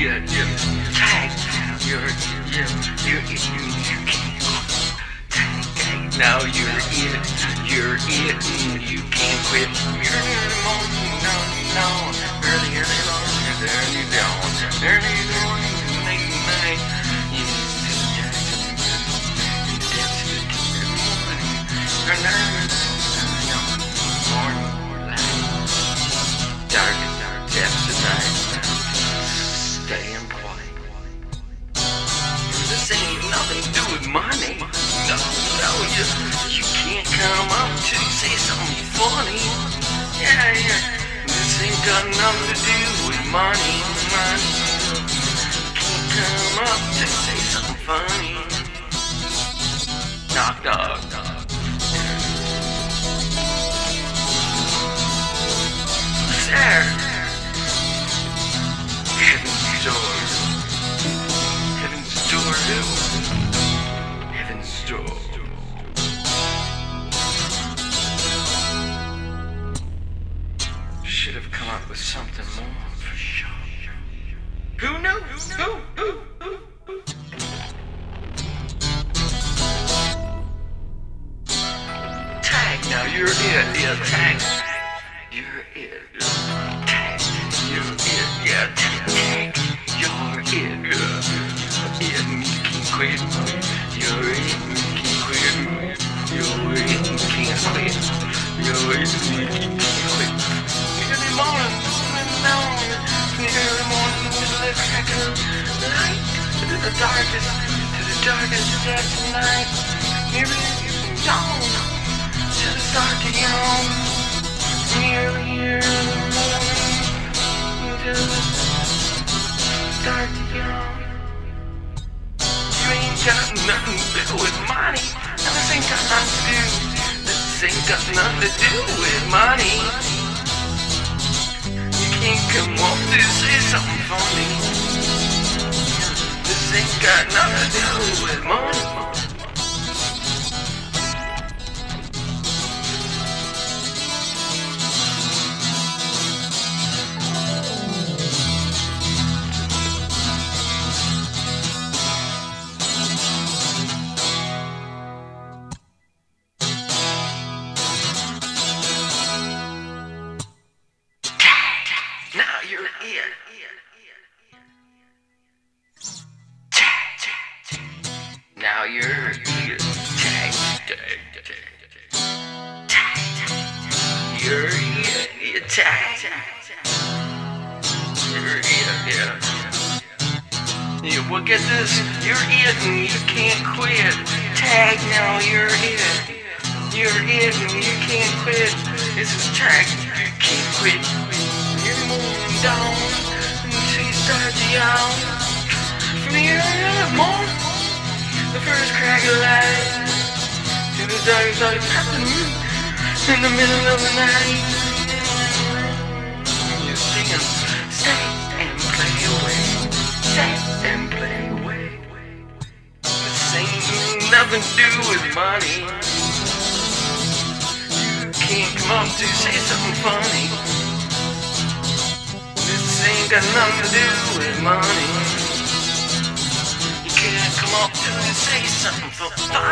Tag. You're it. You can't tag. Now you're it. You're it. You can't quit. You're no. Early on. Early down. Early on. Late night. Dark depths of night. Staying quiet. This ain't nothing to do with money. No, you can't come up to say something funny. Yeah. This ain't got nothing to do with money. Can't come up to say something funny. Knock. Who's there? Heaven's door. Heaven's door who? Heaven's door. Should have come up with something more for sure. Who knows? Who? Now you're it, yeah, tag. You're it, tag. You're it, yeah, tag. You're it, yeah, and you can't quit. You're it, and you can't quit. You're it, and you can't quit. You're it, and you can't quit. Early morning, early morning, middle of crack of light. To the darkest depths of night. Nearly dawn. To the start to yawn, nearly to the start to yawn. You ain't got nothing to do with money. Now this ain't got nothing to do. This ain't got nothing to do with money. You can't come up to say something funny. This ain't got nothing to do with money. Now you're it. Now you're it. You're it. You're it. Yeah, well, get this. You're it and you can't quit. Tag. Now you're it. You're it and you can't quit. This is tag. You can't quit. You're moving down until you start to yawn. From the early morning, the first crack of light, to the dark afternoon, in the middle of the night. You're singing, stay and play away, stay and play away. This ain't nothing to do with money. You can't come up to say something funny. This ain't got nothing to do with money. You can't come up to say something funny.